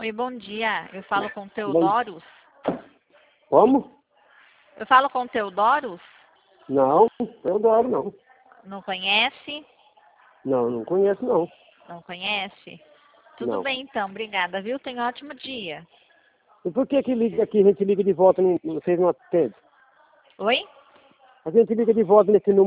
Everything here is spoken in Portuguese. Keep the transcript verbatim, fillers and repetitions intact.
Oi, bom dia. Eu falo com Bom, Teodoros. como? Eu falo com Teodoros? Não, Teodoro não. Não conhece? Não, não conheço não. Não conhece? Tudo Não. bem então, obrigada, viu? Tenha um ótimo dia. E por que que liga aqui, a gente liga de volta e não- vocês não atendem? Oi? A gente liga de volta nesse número.